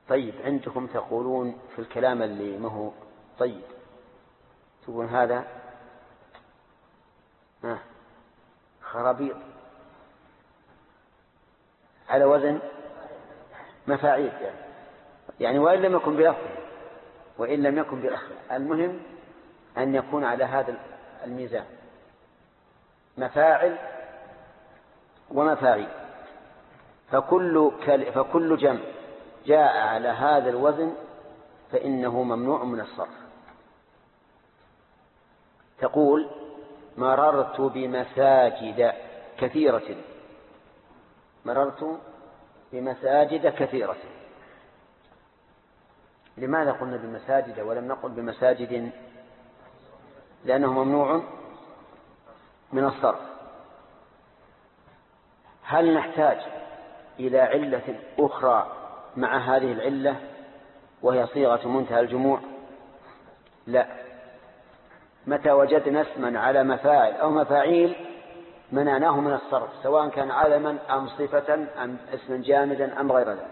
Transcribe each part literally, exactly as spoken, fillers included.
طيب عندكم تقولون في الكلام اللي ما هو طيب، تقول هذا آه خرابيط على وزن مفاعيل يعني, يعني وإن لم يكن بلفظ وإن لم يكن بلفظ، المهم أن يكون على هذا الميزان مفاعل ومفاعيل. فكل, فكل جمع جاء على هذا الوزن فإنه ممنوع من الصرف. تقول مررت بمساجد كثيرة، مررت بمساجد كثيرة. لماذا قلنا بمساجد ولم نقل بمساجد؟ لأنه ممنوع من الصرف. هل نحتاج إلى علة أخرى مع هذه العلة وهي صيغة منتهى الجموع؟ لا. متى وجدنا اسما على مفاعل أو مفاعيل منعناه من الصرف، سواء كان علما أم صفة أم اسما جامدا أم غير ذلك.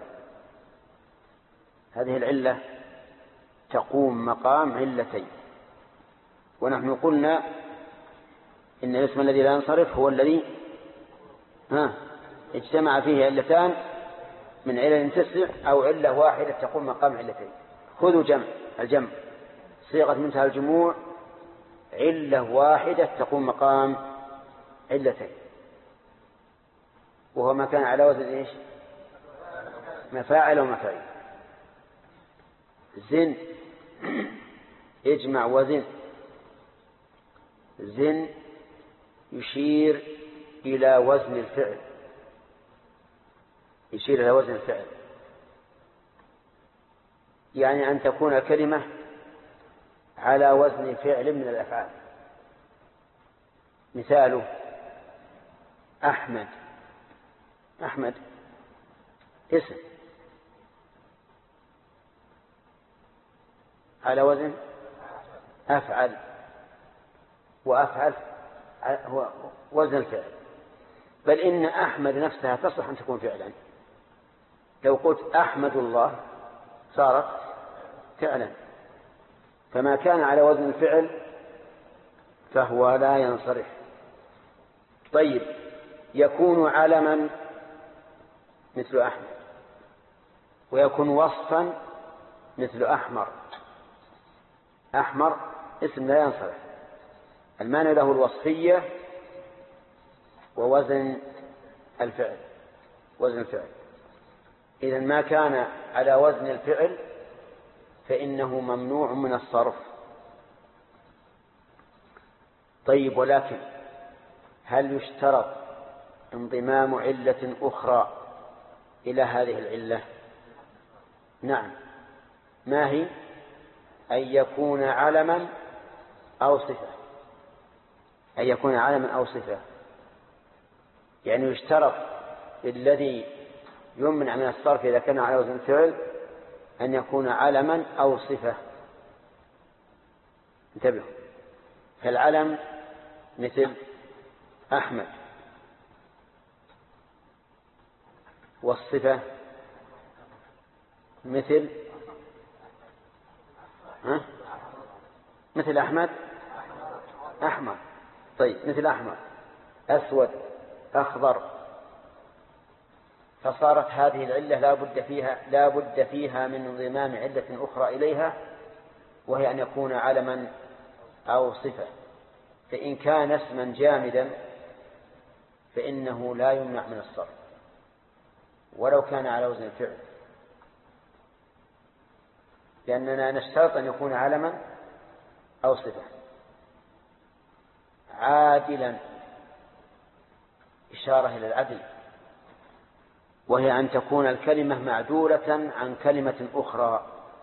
هذه العلة تقوم مقام علتين، ونحن قلنا إن الاسم الذي لا ينصرف هو الذي ها اجتمع فيه علتان من علل تسع أو علة واحدة تقوم مقام علتين. خذوا جمع الجمع صيغة منتهى الجموع علة واحدة تقوم مقام علتين، وهو ما كان على وزن إيش؟ مفاعل ومفاعيل. زن اجمع وزن. زن يشير إلى وزن الفعل، يشير إلى وزن الفعل، يعني أن تكون الكلمة على وزن فعل من الأفعال. مثاله أحمد. أحمد اسم على وزن أفعل، وأفعل هو وزن الفعل. بل إن أحمد نفسها تصلح أن تكون فعلا. لو قلت أحمد الله صارت فعلا. فما كان على وزن الفعل فهو لا ينصرف. طيب يكون علما مثل أحمد، ويكون وصفا مثل أحمر. أحمر اسم لا ينصرف، المعنى له الوصفية ووزن الفعل، وزن الفعل. إذن ما كان على وزن الفعل فإنه ممنوع من الصرف. طيب ولكن هل يشترط انضمام علة أخرى إلى هذه العلة؟ نعم. ما هي؟ أن يكون علما أو صفة. أن يكون علما أو صفة، يعني يشترط الذي يمنع من الصرف إذا كان على وزن الفعل أن يكون علما أو صفة. انتبهوا، فالعلم مثل أحمد، والصفة مثل ها؟ مثل أحمد أحمر. طيب مثل أحمر أسود أخضر. فصارت هذه العلة لا بد فيها لا بد فيها من انضمام علة أخرى إليها، وهي أن يكون علما أو صفة. فإن كان اسما جامدا فإنه لا يمنع من الصرف ولو كان على وزن الفعل، لأننا نشترط أن يكون علما أو صفة. عادلا إشارة إلى العدل، وهي أن تكون الكلمة معدولة عن كلمة أخرى،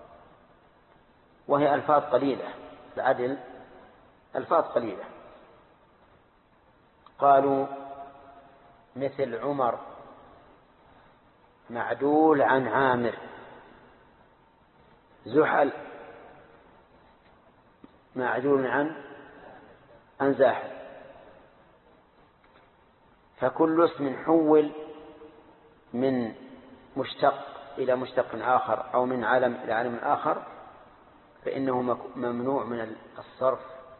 وهي ألفاظ قليلة. العدل ألفاظ قليلة. قالوا مثل عمر معدول عن عامر. زحل معدول عن عن زاحل. فكل اسم حول من مشتق إلى مشتق آخر أو من علم إلى علم آخر فإنه ممنوع من الصرف.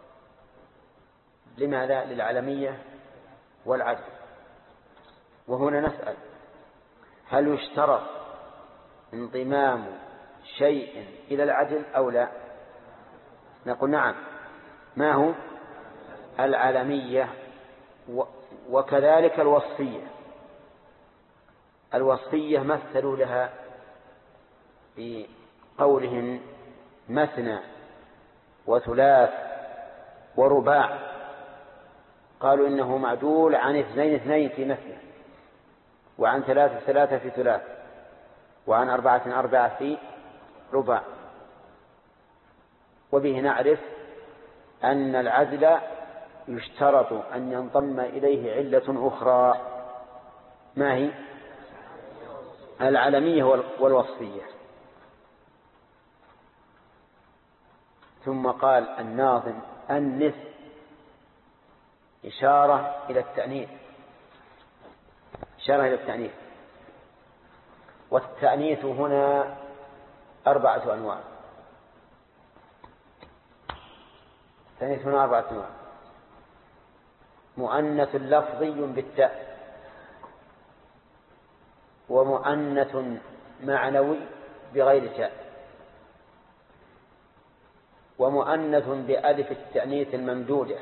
لماذا؟ للعلمية والعدل. وهنا نسأل: هل يشترط انضمام شيء إلى العدل أو لا؟ نقول نعم. ما هو؟ العلمية وكذلك الوصفية. الوصفية مثلوا لها بقولهم مثنى وثلاث ورباع، قالوا إنه معدول عن اثنين اثنين في مثنى، وعن ثلاثة ثلاثة في ثلاث، وعن أربعة أربعة في رباع. وبه نعرف أن العدل يشترط أن ينضم إليه علة أخرى. ما هي؟ العلمية والوصفية. ثم قال الناظم: أنث، إشارة إلى التأنيث، إشارة إلى التأنيث. والتأنيث هنا أربعة أنواع. التأنيث هنا أربعة أنواع: مؤنث لفظي بالتاء، ومؤنث معنوي بغير تاء، ومؤنث بألف التأنيث الممدودة،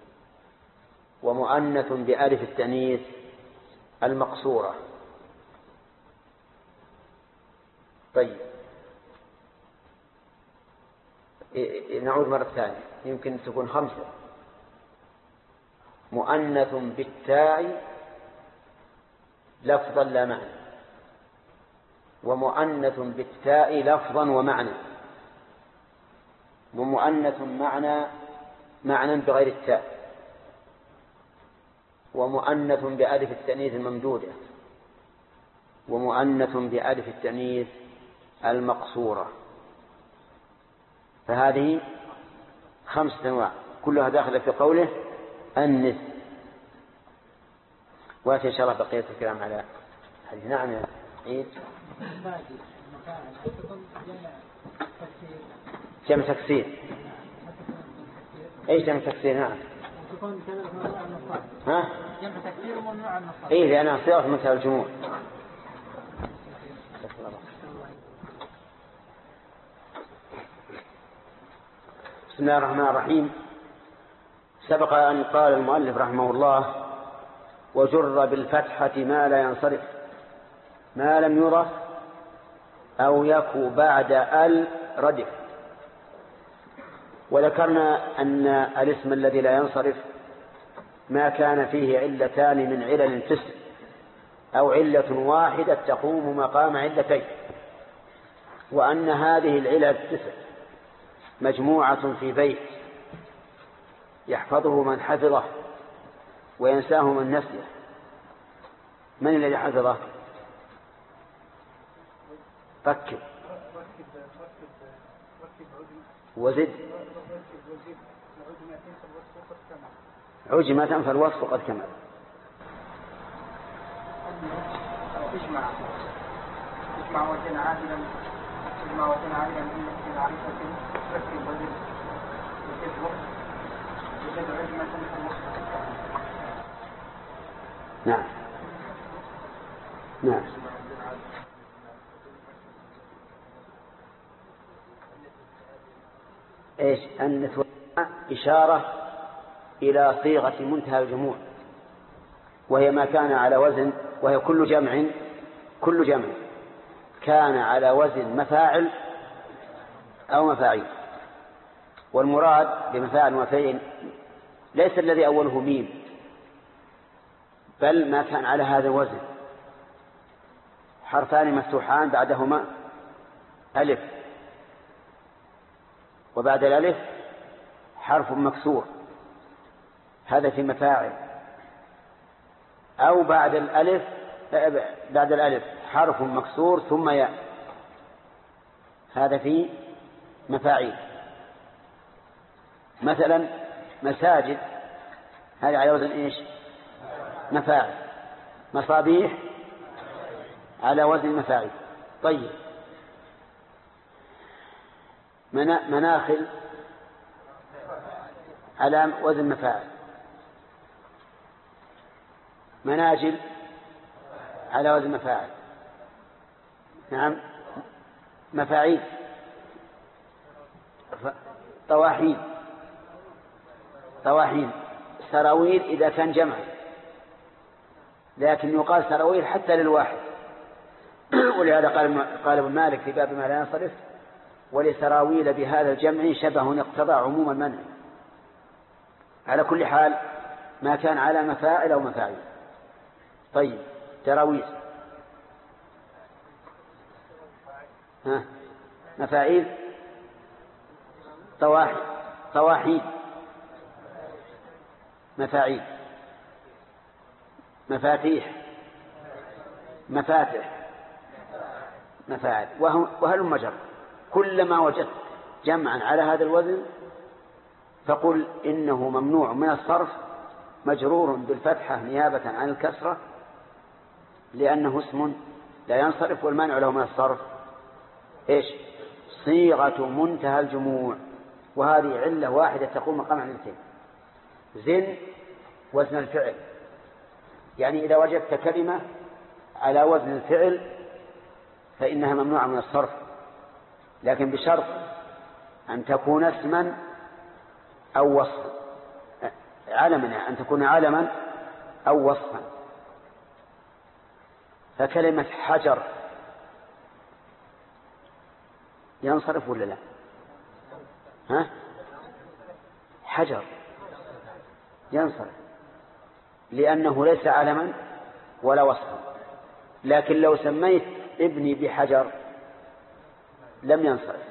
ومؤنث بألف التأنيث المقصورة. طيب، نعود مرة ثانية، يمكن تكون خمسة: مؤنث بالتاء لفظا لا معنى، ومؤنث بالتاء لفظا ومعنى، ومؤنث معنى معنى بغير التاء، ومؤنث بألف التأنيث الممدودة، ومؤنث بألف التأنيث المقصورة. فهذه خمسة أنواع كلها داخلة في قوله أنث. وأتي إن شاء الله بقية الكلام على حديث. نعم يا عيد. جمع تكسير. أي جمع تكسير؟ نعم. ها؟ جمع تكسير وممنوع النصارى. إيه، لأنها صيغة منتهى الجموع. بسم الله الرحمن الرحيم. سبق أن قال المؤلف رحمه الله: وجر بالفتحة ما لا ينصرف ما لم يرف أو يكو بعد ال ردف. وذكرنا أن الاسم الذي لا ينصرف ما كان فيه علتان من علل تسع، أو علة واحدة تقوم مقام علتين، وأن هذه العلل التسع مجموعة في بيت يحفظه من حفظه وينساه من نسيه. من الذي حفظه؟ فكر وزد عجمة فالوصف قد كمل. اجمع اجمع وزن عادلا اجمع وزن عادلا من معرفة فكر وزد وزد وصف وزد عجمة فالوصف قد كمل. نعم نعم. ايش؟ أنث إشارة إلى صيغة منتهى الجموع، وهي ما كان على وزن، وهي كل جمع كل جمع كان على وزن مفاعل أو مفاعيل. والمراد بمفاعل ومفاعيل ليس الذي أوله ميم، بل ما كان على هذا الوزن، حرفان مفتوحان بعدهما ألف، وبعد الألف حرف مكسور، هذا في مفاعل. أو بعد الألف بعد الألف حرف مكسور ثم ياء، هذا في مفاعيل. مثلا مساجد، هذا على وزن إيش؟ مفاعل. مصابيح على وزن مفاعيل. طيب مناخل على وزن مفاعل، مناجل على وزن مفاعل، نعم، مفاعيل، طواحين، طواحين، سراويل إذا كان جمع، لكن يقال سراويل حتى للواحد. ولهذا قال قال ابن مالك في باب ما لا ينصرف: ولسراويل بهذا الجمع شبه اقتضى عموم المنع. على كل حال ما كان على مفاعل أو مفاعيل. طيب تراويز، ها، مفاعيل، طواحين، طواحين، مفاعيل، مفاتيح، مفاتح، مفاعل، وهل مجر. كلما وجدت جمعا على هذا الوزن فقل إنه ممنوع من الصرف، مجرور بالفتحة نيابة عن الكسرة، لأنه اسم لا ينصرف، والمانع له من الصرف إيش؟ صيغة منتهى الجموع. وهذه علة واحدة تقوم مقام علتين: زن وزن الفعل. يعني إذا وجدت كلمة على وزن الفعل فإنها ممنوعة من الصرف، لكن بشرط أن تكون اسما أو وصفا، علما، أن تكون علما أو وصفا. فكلمة حجر ينصرف ولا لا؟ ها؟ حجر ينصرف لأنه ليس علما ولا وصفا. لكن لو سميت ابني بحجر لم ينصرف،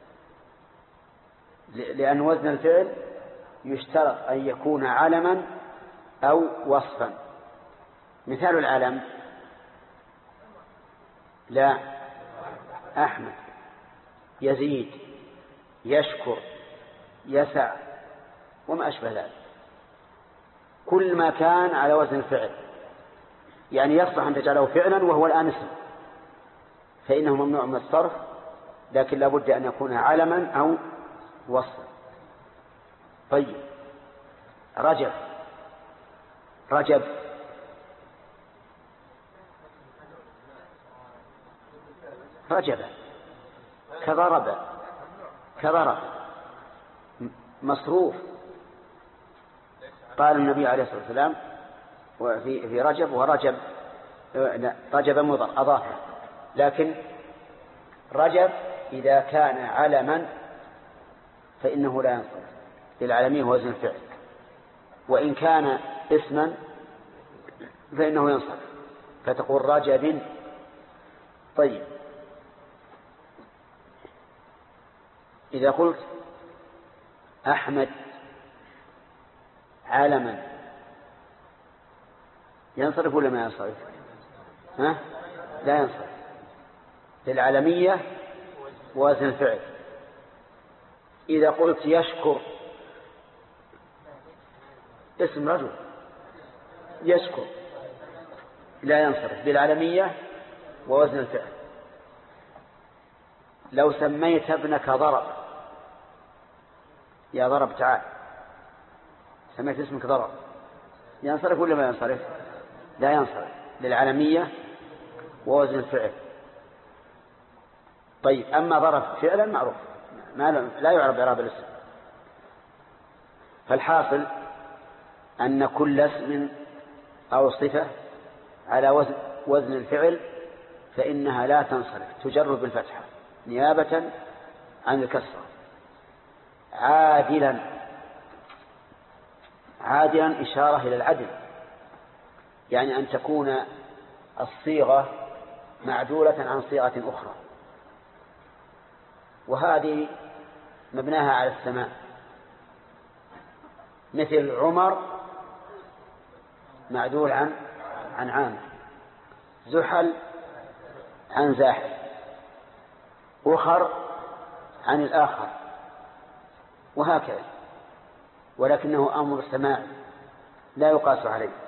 لأن وزن الفعل يشترط أن يكون علما أو وصفا. مثال العلم: لا، أحمد، يزيد، يشكر، يسع، وما أشبه ذلك. كل ما كان على وزن الفعل، يعني يصلح أن تجعله فعلا وهو الآن اسم، فإنه ممنوع من الصرف، لكن لا بد أن يكون علما أو وصفا. طيب رجب، رجب رجب كضرب، كضرب، مصروف. قال النبي عليه الصلاة والسلام في في رجب ورجب، رجب مضر أضافه، لكن رجب إذا كان علما فإنه لا ينصرف للعالمية وزن الفعل، وإن كان اسما فإنه ينصرف، فتقول رجب. طيب إذا قلت أحمد علما ينصرف ولا ما ينصرف؟ ها؟ لا ينصرف للعالمية وزن الفعل. إذا قلت يشكر اسم رجل يشكر لا ينصرف للعالمية ووزن الفعل. لو سميت ابنك ضرب، يا ضرب تعال، سميت اسمك ضرب، ينصرف ولا ما ينصرف؟ لا ينصرف للعالمية ووزن الفعل. طيب أما ضرب فعلا معروف ما لا يعرف إعراب الاسم. فالحاصل أن كل اسم أو صفة على وزن, وزن الفعل فإنها لا تنصرف، تجر بالفتحة نيابة عن الكسرة. عادلا، عادلا إشارة إلى العدل، يعني أن تكون الصيغة معدولة عن صيغة أخرى، وهذه مبناها على السماء. مثل عمر معدول عن عن عامر، زحل عن زاحل، أخر عن الآخر، وهكذا، ولكنه أمر سماعي لا يقاس عليه.